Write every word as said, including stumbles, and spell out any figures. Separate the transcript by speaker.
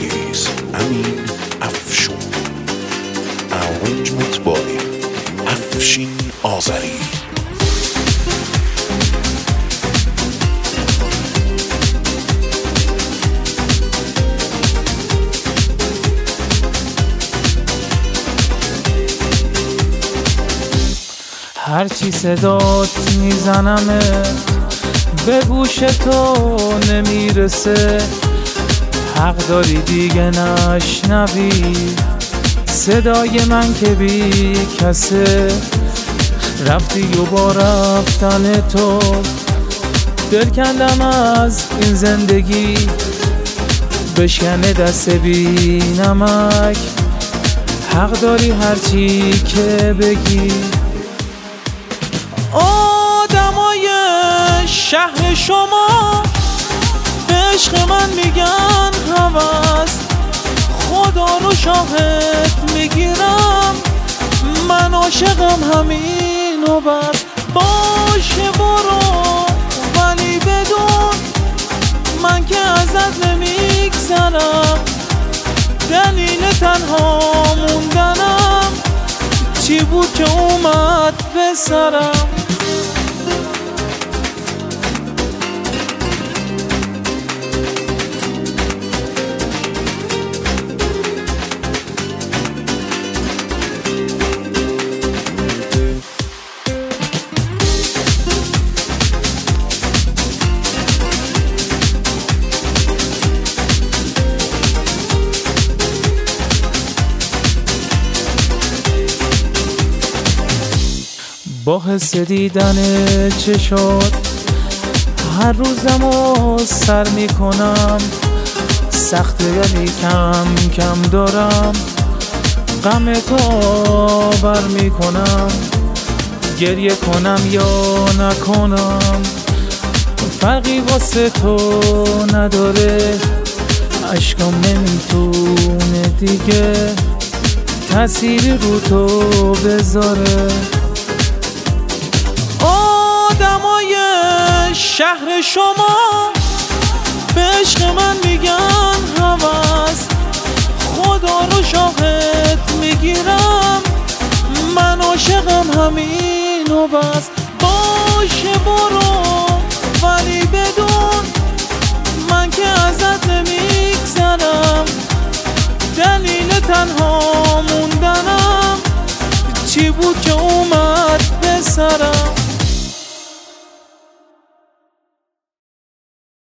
Speaker 1: پلیس امین افشون. arrangement by افشین آذری.
Speaker 2: هرچی صدات میزنم به گوش تو نمیرسه، حق داری دیگه نشنوی صدای من که بی کسه. رفتی و با رفتن تو دل کندم از این زندگی، بشکنه دست بی نمک، حق داری هرچی که بگی. آدمای شهر شما به عشق من میگن هوس، خدا رو شاهد میگیرم من عاشقم همین و بس. باشه برو ولی بدون من که ازت نمیگذرم، دلیل تنها موندنم چی بود که اومد به سرم. با حس دیدن چشات هر روزمو سر میکنم، سخته ولی کم کم دارم غم تو بر میکنم. گریه کنم یا نکنم فرقی واسه تو نداره، اشکام نمیتونه دیگه تأثیری رو تو بذاره. آدمای شهر شما به عشق من میگن هوس، خدا رو شاهد میگیرم من عاشقم همین و بس. باشه برو ولی بدون من که ازت نمیگذرم، دلیل تنها موندنم چی بود که اومد